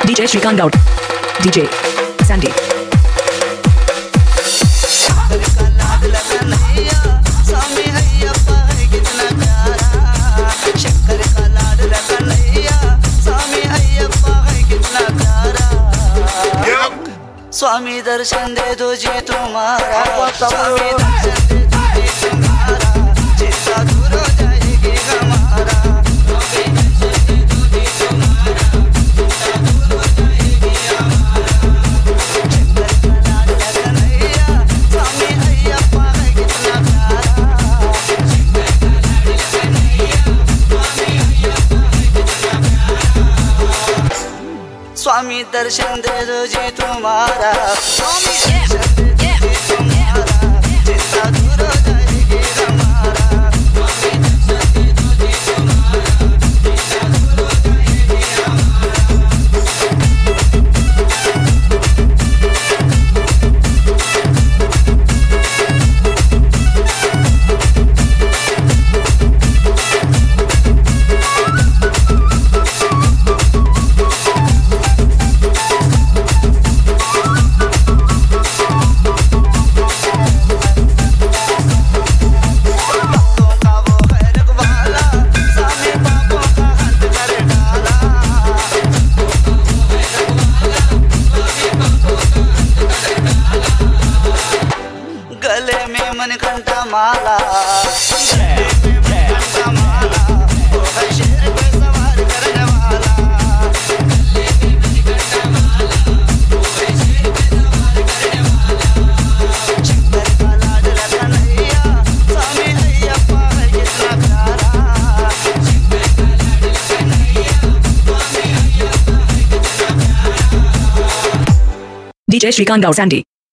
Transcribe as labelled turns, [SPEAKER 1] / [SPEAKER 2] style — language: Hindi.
[SPEAKER 1] DJ Shrikant Gaud. DJ Sandy.
[SPEAKER 2] स्वामी दर्शन दे दो जी तुम्हारा, स्वामी दर्शन दे दो जी तुम्हारा, चिंता दूर हो जाएगी हमारा। स्वामी दर्शन दे दो जी तुम्हारा, चिंता दूर हो जाएगी हमारा। शंकर का लाडला कन्हैया, स्वामी अय्यप्पा है कितना प्यारा। शंकर का लाडला कन्हैया, स्वामी अय्यप्पा है कितना प्यारा। स्वामी दर्शन दे दो जी तुम्हारा, स्वामी दर्शन दे दो जी तुम्हारा, चिंता दूर हो जाएगी हमारा। स्वामी दर्शन दे दो जी तुम्हारा, चिंता दूर हो जाएगी हमारा। गले में मनकंठा माला, गले में मनकंठा माला, वो है शेर पे सवार करने वाला। गले में मनकंठा माला, वो है शेर पे सवार करने वाला। शंकर का लाडला कन्हैया, स्वामी अय्यप्पा है कितना प्यारा। शंकर का लाडला कन्हैया, स्वामी अय्यप्पा है कितना प्यारा।
[SPEAKER 1] DJ Shrikant Gaud Sandy.